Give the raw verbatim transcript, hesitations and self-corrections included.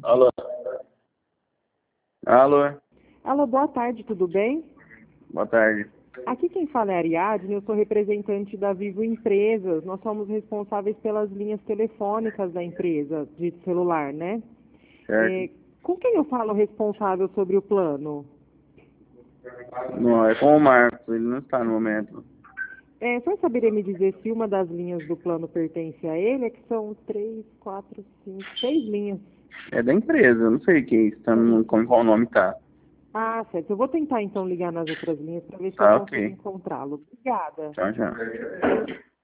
Alô? Alô? Alô, boa tarde, tudo bem? Boa tarde. Aqui quem fala é a Ariadne, eu sou representante da Vivo Empresas. Nós somos responsáveis pelas linhas telefônicas da empresa de celular, né? Certo? É, com quem eu falo responsável sobre o plano? Não, é com o Marcos, ele não está no momento. É, o senhor saberia me dizer se uma das linhas do plano pertence a ele? É que são três, quatro, cinco, seis linhas. É da empresa, eu não sei quem está, no- com qual nome tá. Ah, certo. Eu vou tentar então ligar nas outras linhas para ver se eu Tá, consigo ok. encontrá-lo. Obrigada. Tchau, tchau.